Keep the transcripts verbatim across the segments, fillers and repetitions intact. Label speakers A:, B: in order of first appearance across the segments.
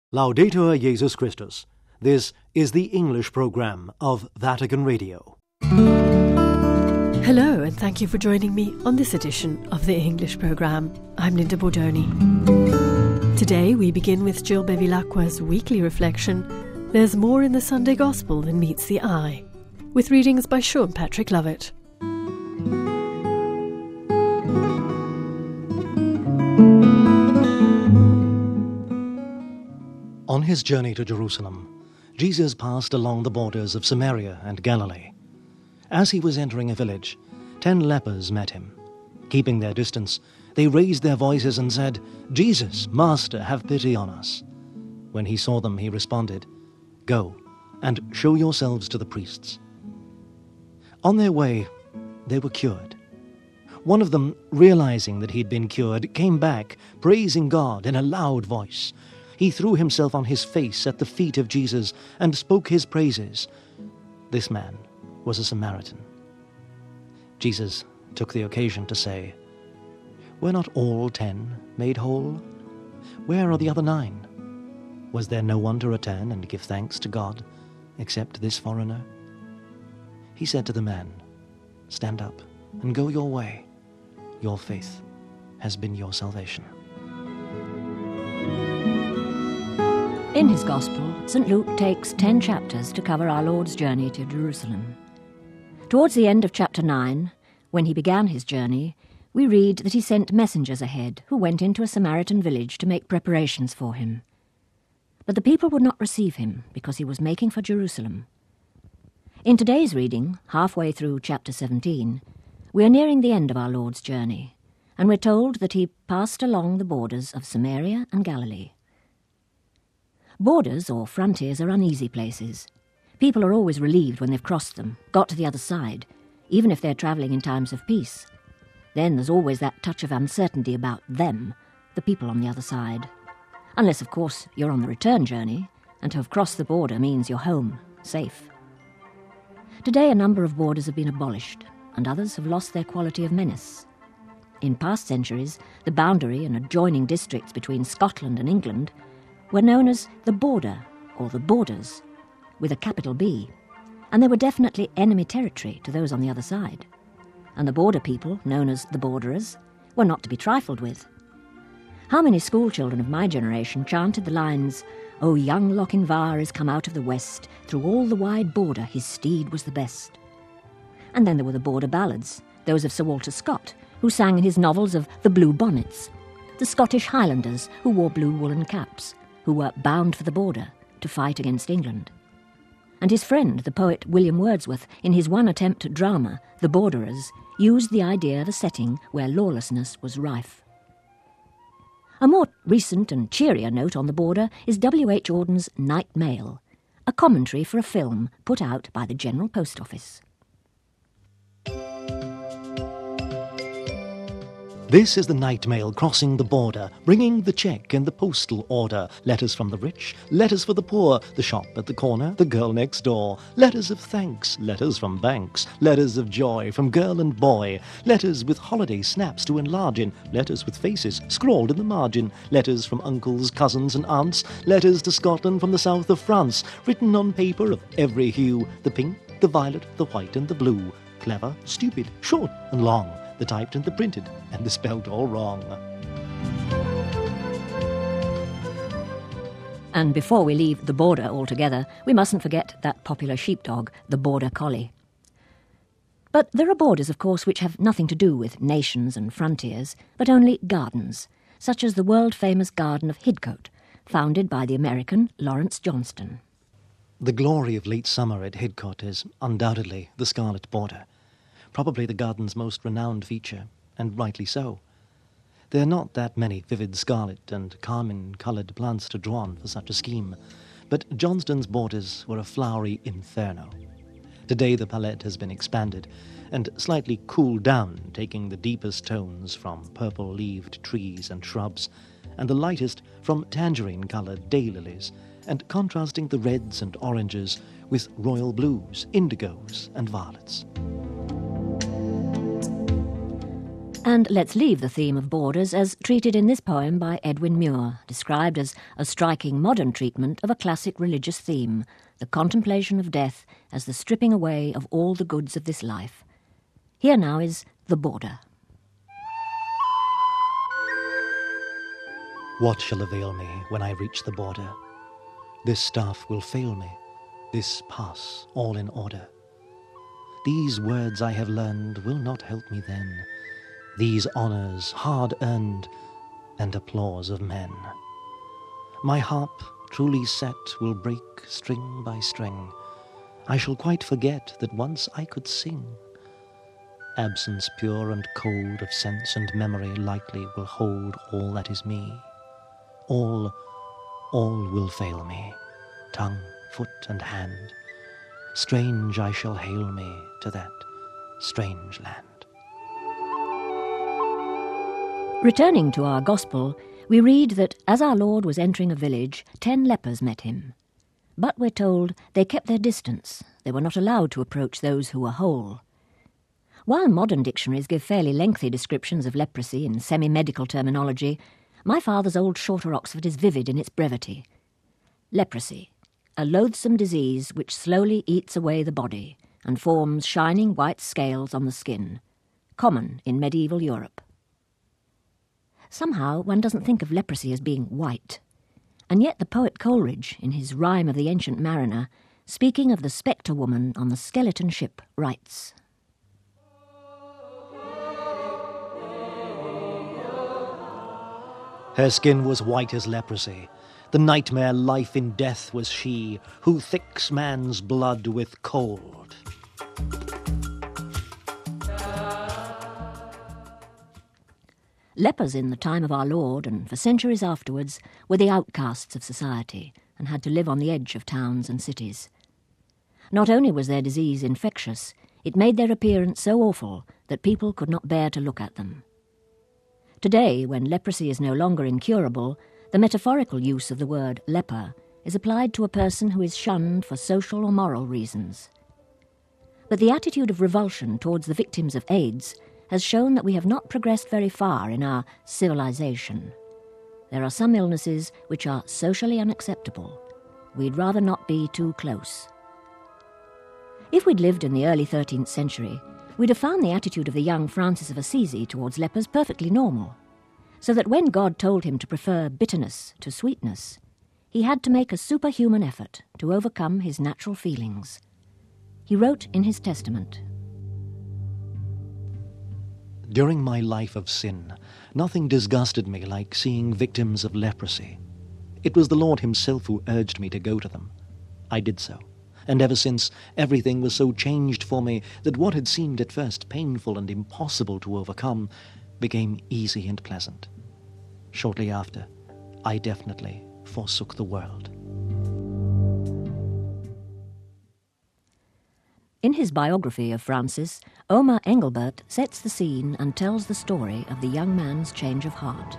A: Laudetur Jesus Christus. This is the English program of Vatican Radio.
B: Hello, and thank you for joining me on this edition of the English program. I'm Linda Bordoni. Today we begin with Jill Bevilacqua's weekly reflection, There's More in the Sunday Gospel Than Meets the Eye, with readings by Sean Patrick Lovett.
A: On his journey to Jerusalem, Jesus passed along the borders of Samaria and Galilee. As he was entering a village, ten lepers met him. Keeping their distance, they raised their voices and said, "Jesus, Master, have pity on us." When he saw them, he responded, "Go, and show yourselves to the priests." On their way, they were cured. One of them, realizing that he'd been cured, came back, praising God in a loud voice. He threw himself on his face at the feet of Jesus and spoke his praises. This man was a Samaritan. Jesus took the occasion to say, "Were not all ten made whole? Where are the other nine? Was there no one to return and give thanks to God except this foreigner?" He said to the man, "Stand up and go your way. Your faith has been your salvation."
C: In his Gospel, Saint Luke takes ten chapters to cover our Lord's journey to Jerusalem. Towards the end of chapter nine, when he began his journey, we read that he sent messengers ahead who went into a Samaritan village to make preparations for him. But the people would not receive him because he was making for Jerusalem. In today's reading, halfway through chapter seventeen, we are nearing the end of our Lord's journey, and we're told that he passed along the borders of Samaria and Galilee. Borders, or frontiers, are uneasy places. People are always relieved when they've crossed them, got to the other side, even if they're travelling in times of peace. Then there's always that touch of uncertainty about them, the people on the other side. Unless, of course, you're on the return journey, and to have crossed the border means you're home, safe. Today a number of borders have been abolished, and others have lost their quality of menace. In past centuries, the boundary and adjoining districts between Scotland and England were known as the border, or the borders, with a capital B, and they were definitely enemy territory to those on the other side. And the border people, known as the borderers, were not to be trifled with. How many schoolchildren of my generation chanted the lines, "O young Lochinvar is come out of the west, through all the wide border his steed was the best." And then there were the border ballads, those of Sir Walter Scott, who sang in his novels of the Blue Bonnets, the Scottish Highlanders who wore blue woolen caps, who were bound for the border to fight against England. And his friend, the poet William Wordsworth, in his one attempt at drama, The Borderers, used the idea of a setting where lawlessness was rife. A more recent and cheerier note on the border is W H Auden's Night Mail, a commentary for a film put out by the General Post Office.
A: This is the night mail crossing the border, bringing the check and the postal order, letters from the rich, letters for the poor, the shop at the corner, the girl next door, letters of thanks, letters from banks, letters of joy from girl and boy, letters with holiday snaps to enlarge in, letters with faces scrawled in the margin, letters from uncles, cousins and aunts, letters to Scotland from the south of France, written on paper of every hue, the pink, the violet, the white and the blue, clever, stupid, short and long, the typed and the printed, and the spelt all wrong.
C: And before we leave the border altogether, we mustn't forget that popular sheepdog, the Border Collie. But there are borders, of course, which have nothing to do with nations and frontiers, but only gardens, such as the world-famous Garden of Hidcote, founded by the American Lawrence Johnston.
A: The glory of late summer at Hidcote is undoubtedly the scarlet border, probably the garden's most renowned feature, and rightly so. There are not that many vivid scarlet and carmine-coloured plants to draw on for such a scheme, but Johnston's borders were a flowery inferno. Today the palette has been expanded and slightly cooled down, taking the deepest tones from purple-leaved trees and shrubs, and the lightest from tangerine-coloured daylilies, and contrasting the reds and oranges with royal blues, indigos and violets.
C: And let's leave the theme of borders as treated in this poem by Edwin Muir, described as a striking modern treatment of a classic religious theme, the contemplation of death as the stripping away of all the goods of this life. Here now is The Border.
A: What shall avail me when I reach the border? This staff will fail me, this pass all in order. These words I have learned will not help me then, these honours hard earned and applause of men. My harp, truly set, will break string by string. I shall quite forget that once I could sing. Absence pure and cold of sense and memory lightly will hold all that is me. All, all will fail me, tongue, foot, and hand. Strange I shall hail me to that strange land.
C: Returning to our Gospel, we read that as our Lord was entering a village, ten lepers met him. But we're told they kept their distance. They were not allowed to approach those who were whole. While modern dictionaries give fairly lengthy descriptions of leprosy in semi-medical terminology, my father's old Shorter Oxford is vivid in its brevity. Leprosy, a loathsome disease which slowly eats away the body and forms shining white scales on the skin, common in medieval Europe. Somehow one doesn't think of leprosy as being white, and yet the poet Coleridge, in his Rime of the Ancient Mariner, speaking of the spectre woman on the skeleton ship, writes,
A: Her skin was white as leprosy. The nightmare life in death was she, who thicks man's blood with cold.
C: Lepers in the time of our Lord, and for centuries afterwards, were the outcasts of society and had to live on the edge of towns and cities. Not only was their disease infectious, it made their appearance so awful that people could not bear to look at them. Today, when leprosy is no longer incurable, the metaphorical use of the word leper is applied to a person who is shunned for social or moral reasons. But the attitude of revulsion towards the victims of AIDS has shown that we have not progressed very far in our civilization. There are some illnesses which are socially unacceptable. We'd rather not be too close. If we'd lived in the early thirteenth century, we'd have found the attitude of the young Francis of Assisi towards lepers perfectly normal, so that when God told him to prefer bitterness to sweetness, he had to make a superhuman effort to overcome his natural feelings. He wrote in his testament,
A: During my life of sin, nothing disgusted me like seeing victims of leprosy. It was the Lord himself who urged me to go to them. I did so, and ever since, everything was so changed for me that what had seemed at first painful and impossible to overcome became easy and pleasant. Shortly after, I definitely forsook the world.
C: In his biography of Francis, Omar Engelbert sets the scene and tells the story of the young man's change of heart.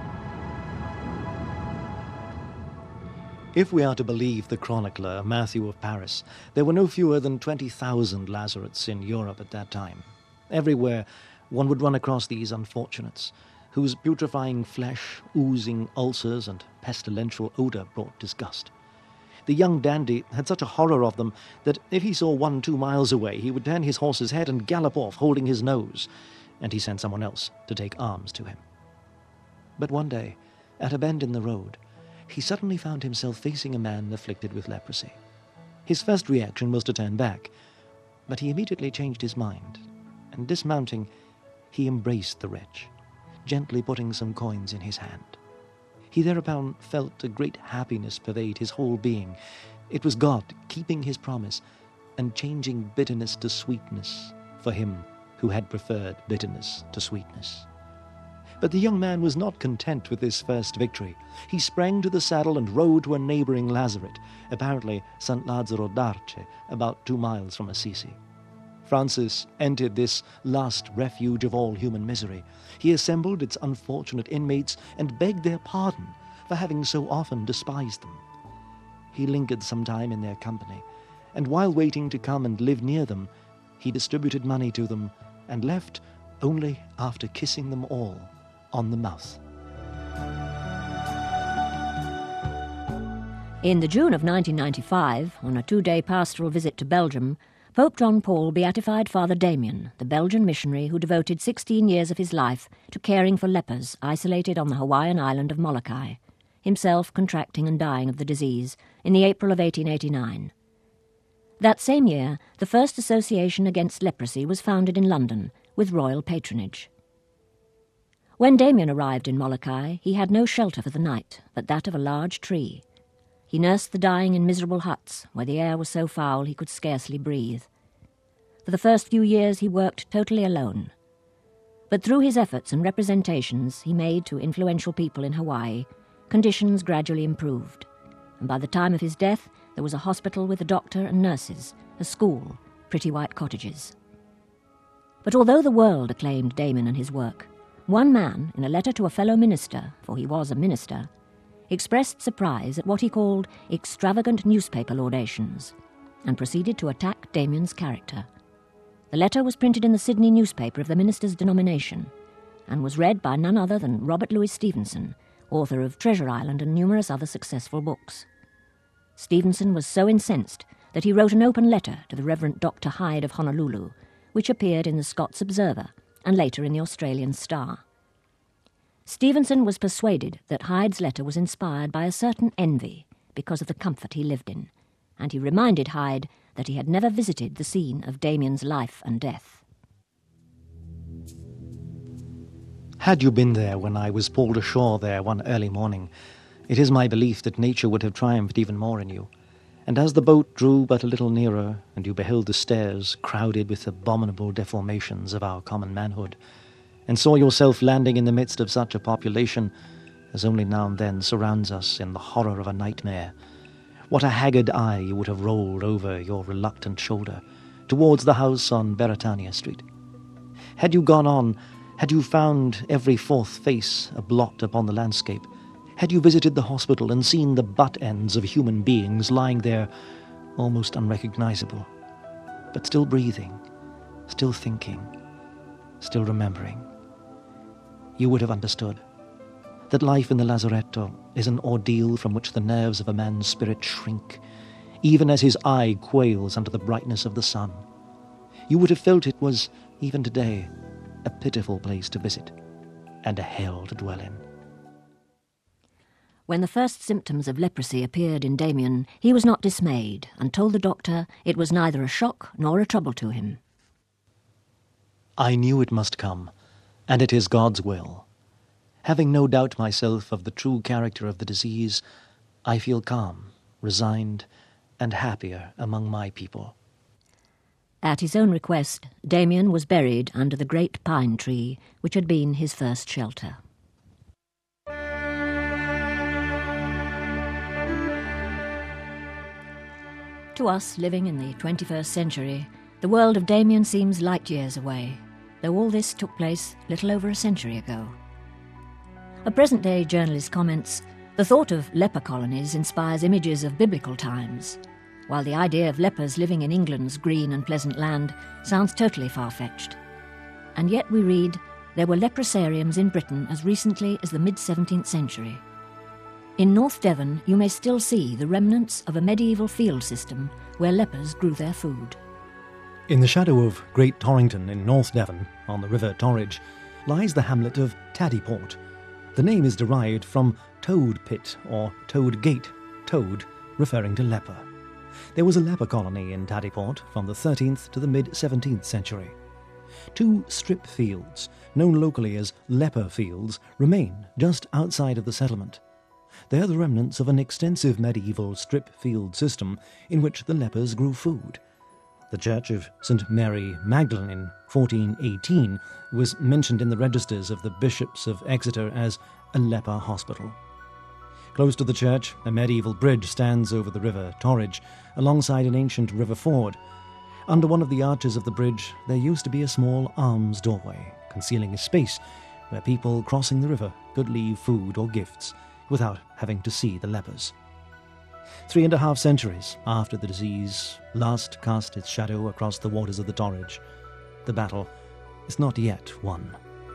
A: If we are to believe the chronicler Matthew of Paris, there were no fewer than twenty thousand Lazarettes in Europe at that time. Everywhere one would run across these unfortunates, whose putrefying flesh, oozing ulcers, and pestilential odour brought disgust. The young dandy had such a horror of them that if he saw one two miles away, he would turn his horse's head and gallop off, holding his nose, and he sent someone else to take arms to him. But one day, at a bend in the road, he suddenly found himself facing a man afflicted with leprosy. His first reaction was to turn back, but he immediately changed his mind, and dismounting, he embraced the wretch, gently putting some coins in his hand. He thereupon felt a great happiness pervade his whole being. It was God keeping his promise and changing bitterness to sweetness for him who had preferred bitterness to sweetness. But the young man was not content with this first victory. He sprang to the saddle and rode to a neighbouring lazaret, apparently San Lazzaro d'Arce, about two miles from Assisi. Francis entered this last refuge of all human misery. He assembled its unfortunate inmates and begged their pardon for having so often despised them. He lingered some time in their company, and while waiting to come and live near them, he distributed money to them and left only after kissing them all on the mouth.
C: In the June of nineteen ninety-five, on a two-day pastoral visit to Belgium, Pope John Paul beatified Father Damien, the Belgian missionary who devoted sixteen years of his life to caring for lepers isolated on the Hawaiian island of Molokai, himself contracting and dying of the disease in the April of eighteen eighty-nine. That same year, the first association against leprosy was founded in London, with royal patronage. When Damien arrived in Molokai, he had no shelter for the night, but that of a large tree. He nursed the dying in miserable huts, where the air was so foul he could scarcely breathe. For the first few years he worked totally alone. But through his efforts and representations he made to influential people in Hawaii, conditions gradually improved, and by the time of his death there was a hospital with a doctor and nurses, a school, pretty white cottages. But although the world acclaimed Damien and his work, one man, in a letter to a fellow minister, for he was a minister, expressed surprise at what he called extravagant newspaper laudations, and proceeded to attack Damien's character. The letter was printed in the Sydney newspaper of the minister's denomination, and was read by none other than Robert Louis Stevenson, author of Treasure Island and numerous other successful books. Stevenson was so incensed that he wrote an open letter to the Reverend Doctor Hyde of Honolulu, which appeared in the Scots Observer and later in the Australian Star. Stevenson was persuaded that Hyde's letter was inspired by a certain envy because of the comfort he lived in, and he reminded Hyde that he had never visited the scene of Damien's life and death.
A: Had you been there when I was pulled ashore there one early morning, it is my belief that nature would have triumphed even more in you. And as the boat drew but a little nearer, and you beheld the stairs crowded with abominable deformations of our common manhood, and saw yourself landing in the midst of such a population as only now and then surrounds us in the horror of a nightmare, what a haggard eye you would have rolled over your reluctant shoulder towards the house on Beretania Street. Had you gone on, had you found every fourth face a blot upon the landscape, had you visited the hospital and seen the butt ends of human beings lying there almost unrecognizable, but still breathing, still thinking, still remembering, you would have understood that life in the lazaretto is an ordeal from which the nerves of a man's spirit shrink, even as his eye quails under the brightness of the sun. You would have felt it was, even today, a pitiful place to visit and a hell to dwell in.
C: When the first symptoms of leprosy appeared in Damien, he was not dismayed and told the doctor it was neither a shock nor a trouble to him.
A: I knew it must come, and it is God's will. Having no doubt myself of the true character of the disease, I feel calm, resigned, and happier among my people.
C: At his own request, Damien was buried under the great pine tree which had been his first shelter. To us, living in the twenty-first century, the world of Damien seems light years away, though all this took place little over a century ago. A present-day journalist comments, "The thought of leper colonies inspires images of biblical times, while the idea of lepers living in England's green and pleasant land sounds totally far-fetched. And yet we read, there were leprosariums in Britain as recently as the mid-seventeenth century. In North Devon, you may still see the remnants of a medieval field system where lepers grew their food."
A: In the shadow of Great Torrington in North Devon, on the River Torridge, lies the hamlet of Taddyport. The name is derived from Toad Pit or Toad Gate, toad referring to leper. There was a leper colony in Taddyport from the thirteenth to the mid-seventeenth century. Two strip fields, known locally as leper fields, remain just outside of the settlement. They are the remnants of an extensive medieval strip field system in which the lepers grew food. The church of Saint Mary Magdalene in fourteen eighteen was mentioned in the registers of the bishops of Exeter as a leper hospital. Close to the church, a medieval bridge stands over the River Torridge, alongside an ancient river ford. Under one of the arches of the bridge, there used to be a small alms doorway, concealing a space where people crossing the river could leave food or gifts without having to see the lepers. Three and a half centuries after the disease last cast its shadow across the waters of the Torridge, the battle is not yet won.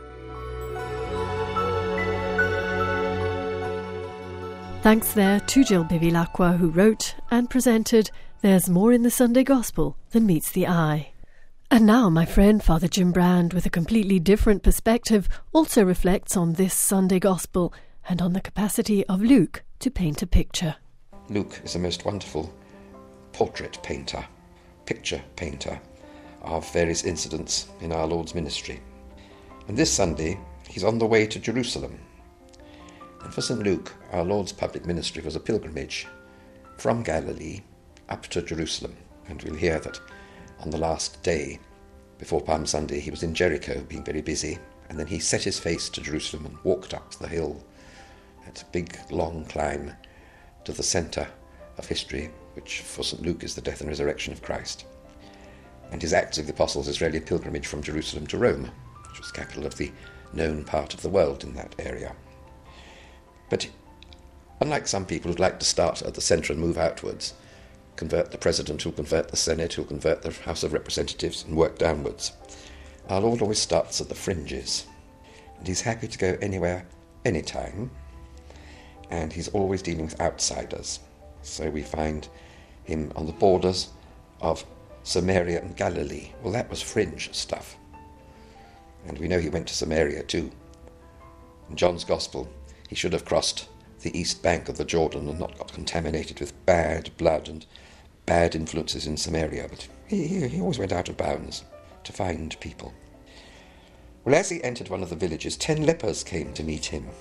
B: Thanks there to Jill Bevilacqua, who wrote and presented There's More in the Sunday Gospel Than Meets the Eye. And now my friend Father Jim Brand, with a completely different perspective, also reflects on this Sunday Gospel and on the capacity of Luke to paint a picture.
D: Luke is a most wonderful portrait painter, picture painter of various incidents in our Lord's ministry. And this Sunday, he's on the way to Jerusalem. And for Saint Luke, our Lord's public ministry was a pilgrimage from Galilee up to Jerusalem. And we'll hear that on the last day, before Palm Sunday, he was in Jericho, being very busy, and then he set his face to Jerusalem and walked up the hill. It's a big, long climb to the centre of history, which for Saint Luke is the death and resurrection of Christ. And his Acts of the Apostles is really a pilgrimage from Jerusalem to Rome, which was capital of the known part of the world in that area. But unlike some people who'd like to start at the centre and move outwards, convert the President, who'll convert the Senate, who'll convert the House of Representatives, and work downwards, our Lord always starts at the fringes. And he's happy to go anywhere, anytime, and he's always dealing with outsiders. So we find him on the borders of Samaria and Galilee. Well, that was fringe stuff. And we know he went to Samaria too. In John's Gospel, he should have crossed the east bank of the Jordan and not got contaminated with bad blood and bad influences in Samaria, but he, he, he always went out of bounds to find people. Well, as he entered one of the villages, ten lepers came to meet him.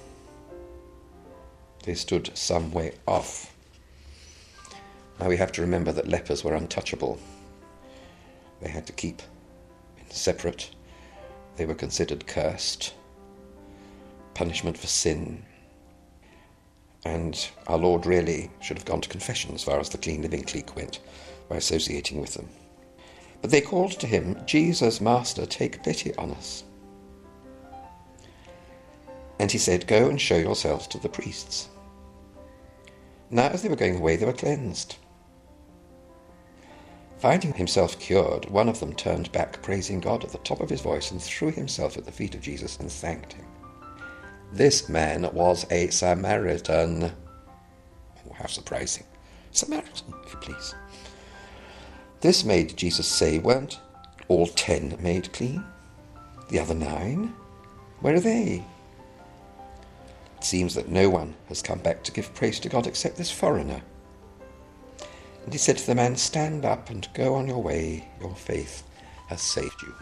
D: They stood some way off. Now we have to remember that lepers were untouchable. They had to keep separate. They were considered cursed. Punishment for sin. And our Lord really should have gone to confession as far as the clean living clique went by associating with them. But they called to him, Jesus, Master, take pity on us. And he said, go and show yourselves to the priests. Now as they were going away, they were cleansed. Finding himself cured, one of them turned back, praising God at the top of his voice, and threw himself at the feet of Jesus and thanked him. This man was a Samaritan. Oh, how surprising. Samaritan, if you please. This made Jesus say, weren't all ten made clean? The other nine? Where are they? It seems that no one has come back to give praise to God except this foreigner. And he said to the man, stand up and go on your way. Your faith has saved you.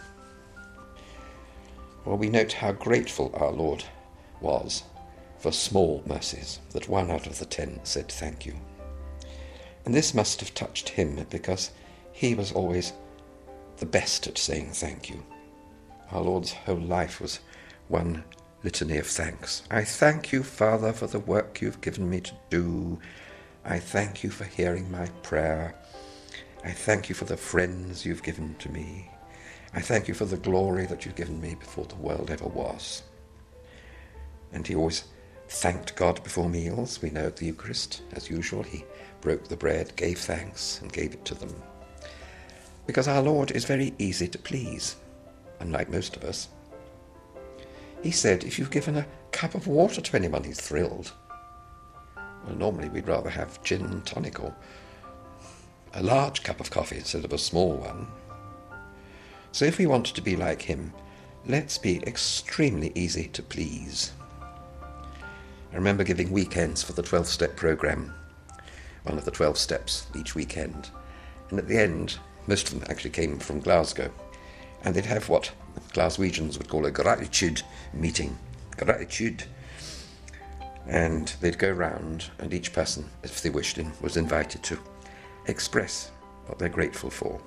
D: Well, we note how grateful our Lord was for small mercies, that one out of the ten said thank you. And this must have touched him, because he was always the best at saying thank you. Our Lord's whole life was one litany of thanks. I thank you, Father, for the work you've given me to do. I thank you for hearing my prayer. I thank you for the friends you've given to me. I thank you for the glory that you've given me before the world ever was. And he always thanked God before meals. We know at the Eucharist, as usual, he broke the bread, gave thanks, and gave it to them. Because our Lord is very easy to please, unlike most of us. He said, if you've given a cup of water to anyone, he's thrilled. Well, normally we'd rather have gin and tonic or a large cup of coffee instead of a small one. So if we want to be like him, let's be extremely easy to please. I remember giving weekends for the twelve-step programme, one of the twelve steps each weekend. And at the end, most of them actually came from Glasgow. And they'd have what Glaswegians would call a gratitude meeting. Gratitude. And they'd go round, and each person, if they wished, in, was invited to express what they're grateful for.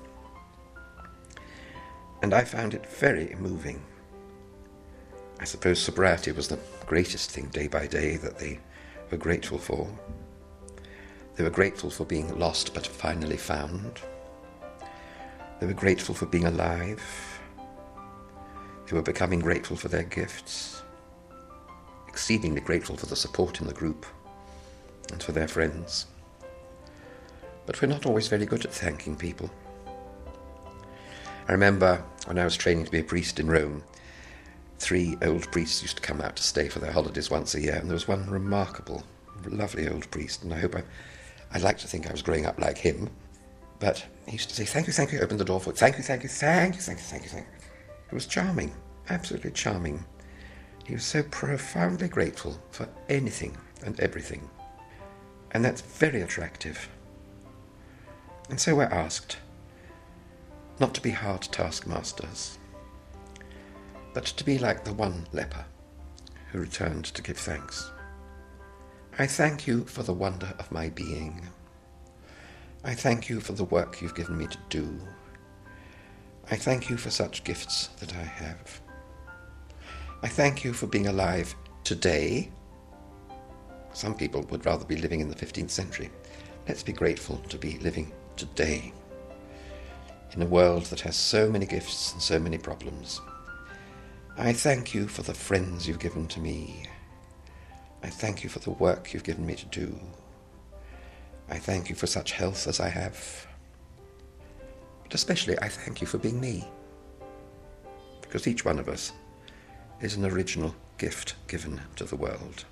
D: And I found it very moving. I suppose sobriety was the greatest thing day by day that they were grateful for. They were grateful for being lost but finally found. They were grateful for being alive. They were becoming grateful for their gifts. Exceedingly grateful for the support in the group and for their friends. But we're not always very good at thanking people. I remember when I was training to be a priest in Rome, three old priests used to come out to stay for their holidays once a year, and there was one remarkable, lovely old priest, and I hope I, I'd like to think I was growing up like him, but he used to say, thank you, thank you, open the door for it, thank you, thank you, thank you, thank you, thank you, thank you. It was charming, absolutely charming. He was so profoundly grateful for anything and everything, and that's very attractive. And so we're asked not to be hard taskmasters, but to be like the one leper who returned to give thanks. I thank you for the wonder of my being. I thank you for the work you've given me to do. I thank you for such gifts that I have. I thank you for being alive today. Some people would rather be living in the fifteenth century. Let's be grateful to be living today in a world that has so many gifts and so many problems. I thank you for the friends you've given to me. I thank you for the work you've given me to do. I thank you for such health as I have. But especially I thank you for being me, because each one of us is an original gift given to the world.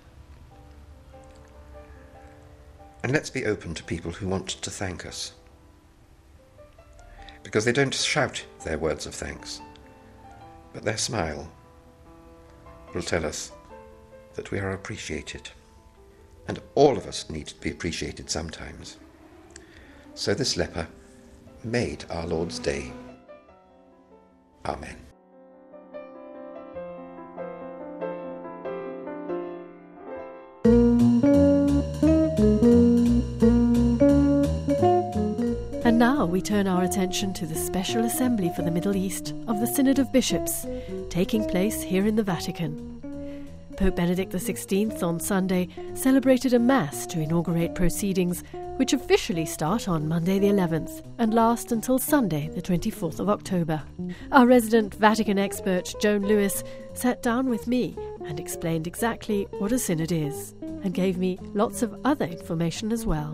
D: And let's be open to people who want to thank us, because they don't shout their words of thanks, but their smile will tell us that we are appreciated. And all of us need to be appreciated sometimes. So this leper made our Lord's day. Amen.
B: And now we turn our attention to the Special Assembly for the Middle East of the Synod of Bishops, taking place here in the Vatican. Pope Benedict the sixteenth on Sunday celebrated a Mass to inaugurate proceedings, which officially start on Monday the eleventh and last until Sunday the twenty-fourth of October. Our resident Vatican expert, Joan Lewis, sat down with me and explained exactly what a synod is, and gave me lots of other information as well.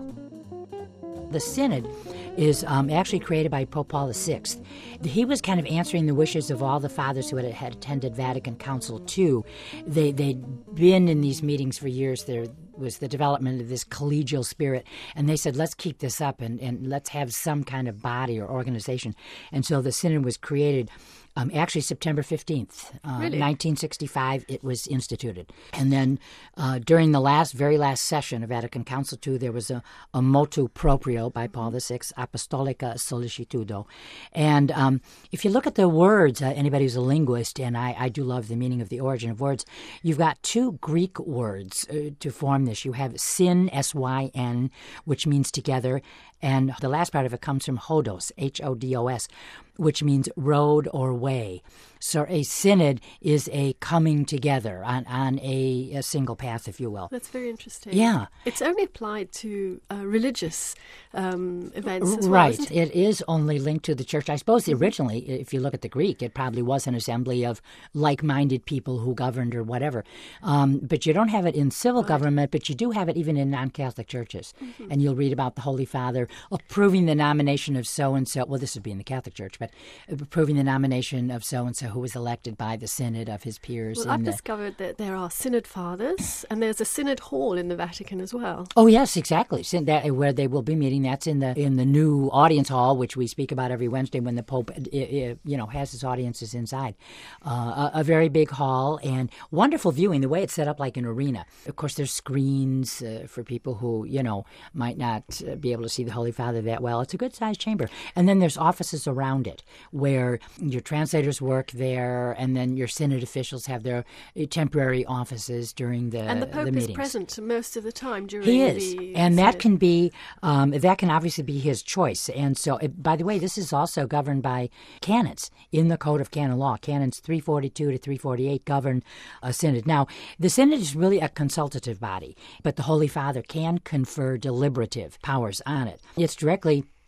E: The synod is um, actually created by Pope Paul the sixth. He was kind of answering the wishes of all the fathers who had, had attended Vatican Council two. They, they'd been in these meetings for years. There was the development of this collegial spirit, and they said, let's keep this up and, and let's have some kind of body or organization. And so the synod was created Um, actually, September fifteenth, uh,
B: really?
E: nineteen sixty-five, it was instituted. And then uh, during the last, very last session of Vatican Council two, there was a, a motu proprio by Paul the sixth, Apostolica Solicitudo. And um, if you look at the words, uh, anybody who's a linguist, and I, I do love the meaning of the origin of words, you've got two Greek words uh, to form this. You have syn, S Y N, which means together, and the last part of it comes from hodos, H O D O S, which means road or way. So a synod is a coming together on, on a, a single path, if you will.
B: That's very interesting.
E: Yeah.
B: It's only applied to uh, religious um, events as well,
E: Right.
B: isn't it?
E: It is only linked to the church. I suppose originally, if you look at the Greek, it probably was an assembly of like-minded people who governed or whatever. Um, but you don't have it in civil
B: Right.
E: government, but you do have it even in non-Catholic churches.
B: Mm-hmm.
E: And you'll read about the Holy Father approving the nomination of so-and-so. Well, this would be in the Catholic Church, but approving the nomination of so-and-so who was elected by the synod of his peers.
B: Well,
E: in
B: I've
E: the...
B: discovered that there are synod fathers, and there's a synod hall in the Vatican as well.
E: Oh yes, exactly. So that, where they will be meeting, that's in the in the new audience hall, which we speak about every Wednesday when the Pope, you know, has his audiences inside. Uh, a, a very big hall and wonderful viewing. The way it's set up like an arena. Of course, there's screens uh, for people who you know might not uh, be able to see the Holy Father that well. It's a good-sized chamber, and then there's offices around it where your translators work there, and then your synod officials have their uh, temporary offices during the
B: And the Pope
E: the
B: is
E: meetings.
B: present most of the time during
E: He is,
B: the
E: and that
B: synod.
E: can be um, that can obviously be his choice. And so, it, by the way, this is also governed by canons in the Code of Canon Law. Canons three forty-two to three forty-eight govern a synod. Now, the synod is really a consultative body, but the Holy Father can confer deliberative powers on it. It's directly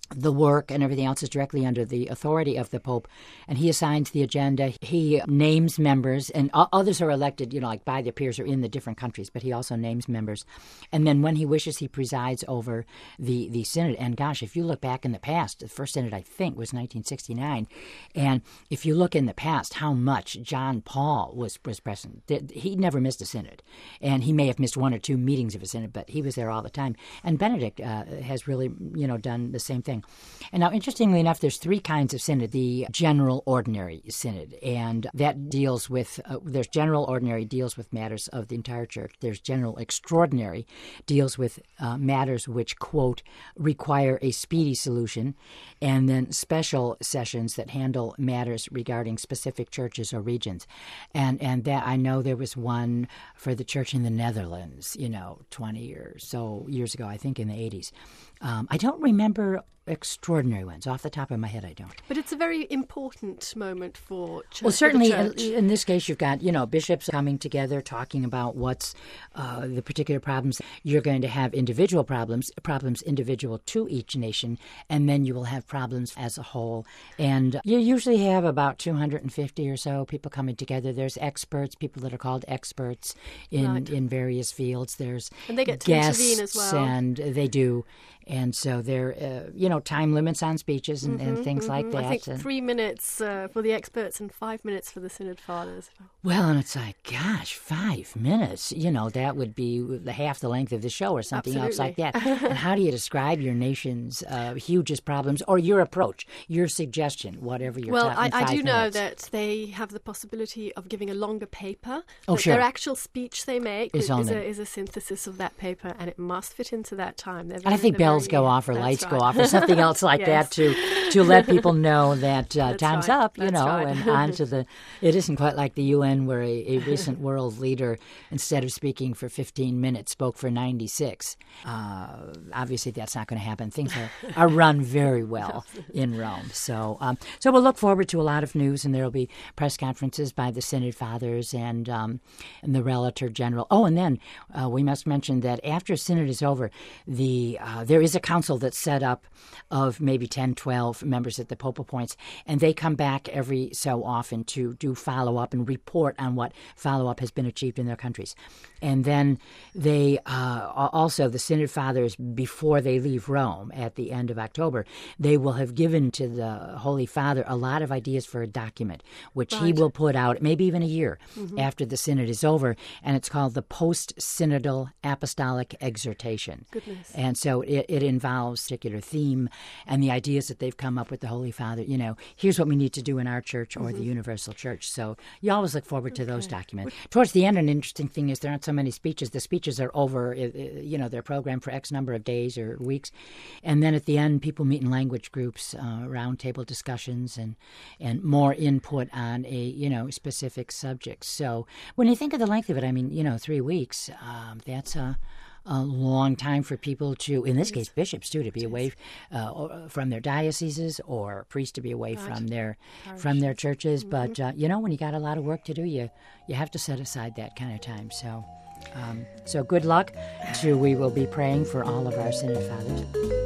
E: the work and everything else is directly under the authority of the Pope, and he assigns the agenda. He names members, and others are elected, you know, like by their peers or in the different countries, but he also names members. And then when he wishes, he presides over the, the synod. And gosh, if you look back in the past, the first synod, I think, was nineteen sixty-nine. And if you look in the past, how much John Paul was, was present. He never missed a synod. And he may have missed one or two meetings of a synod, but he was there all the time. And Benedict uh, has really, you know, done the same thing. And now, interestingly enough, there's three kinds of synod. The general ordinary synod, and that deals with, uh, there's general ordinary, deals with matters of the entire church. There's general extraordinary, deals with uh, matters which, quote, require a speedy solution, and then special sessions that handle matters regarding specific churches or regions. And and that I know there was one for the church in the Netherlands, you know, twenty or so years ago, I think in the eighties. Um, I don't remember extraordinary ones. Off the top of my head, I don't.
B: But it's a very important moment for church.
E: Well, certainly
B: for the church.
E: in, in this case, you've got, you know, bishops coming together, talking about what's uh, the particular problems. You're going to have individual problems, problems individual to each nation, and then you will have problems as a whole. And you usually have about two hundred fifty or so people coming together. There's experts, people that are called experts in,
B: right.
E: in various fields. There's
B: and they get to
E: guests,
B: intervene as well.
E: And they do. And so there, uh, you know, time limits on speeches and,
B: mm-hmm,
E: and things
B: mm-hmm.
E: like that.
B: I think
E: and,
B: three minutes uh, for the experts and five minutes for the Synod Fathers.
E: Well, and it's like, gosh, five minutes. You know, that would be the half the length of the show or something
B: Absolutely.
E: else like that. And how do you describe your nation's uh, hugest problems or your approach, your suggestion, whatever you're
B: well,
E: talking
B: I, I do know
E: minutes.
B: that they have the possibility of giving a longer paper.
E: Oh,
B: that
E: sure.
B: Their actual speech they make
E: is,
B: is,
E: is,
B: a, is a synthesis of that paper, and it must fit into that time. They're
E: and
B: very,
E: I think bells go off or lights
B: right.
E: go off or something else like
B: yes.
E: that to to let people know that uh, time's
B: right.
E: up, you
B: That's
E: know,
B: right.
E: and on to the, it isn't quite like the U N where a, a recent world leader, instead of speaking for fifteen minutes, spoke for ninety-six. Uh, obviously, that's not going to happen. Things are, are run very well in Rome. So, um, so we'll look forward to a lot of news, and there will be press conferences by the Synod Fathers and, um, and the Relator General. Oh, and then uh, we must mention that after Synod is over, the uh, there is a council that's set up of maybe ten, twelve members that the Pope appoints, and they come back every so often to do follow-up and report on what follow-up has been achieved in their countries. And then they uh, also, the Synod Fathers, before they leave Rome at the end of October, they will have given to the Holy Father a lot of ideas for a document, which
B: right.
E: he will put out maybe even a year
B: mm-hmm.
E: after the Synod is over, and it's called the Post-Synodal Apostolic Exhortation.
B: Goodness.
E: And so it, it involves a particular theme and the ideas that they've come up with the Holy Father. You know, here's what we need to do in our church or mm-hmm. the universal church. So you always look forward to okay. those documents. Towards the end, an interesting thing is there aren't so many speeches. The speeches are over, you know, they're programmed for X number of days or weeks. And then at the end, people meet in language groups, uh, roundtable discussions, and, and more input on a, you know, specific subject. So when you think of the length of it, I mean, you know, three weeks, um, that's a... a long time for people to, in this case, bishops too, to be away uh, from their dioceses, or priests to be away right. from their Parishes. from their churches. Mm-hmm. But uh, you know, when you got a lot of work to do, you you have to set aside that kind of time. So, um, so good luck. To we will be praying for all of our Synod Fathers.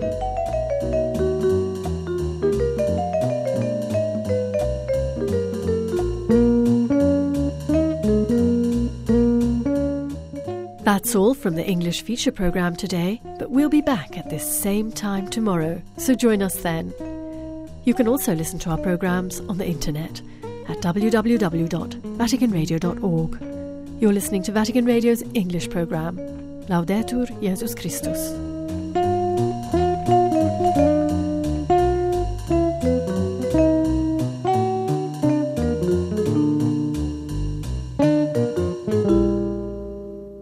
B: That's all from the English feature programme today, but we'll be back at this same time tomorrow, so join us then. You can also listen to our programmes on the internet at w w w dot vatican radio dot org. You're listening to Vatican Radio's English programme. Laudetur Jesus Christus.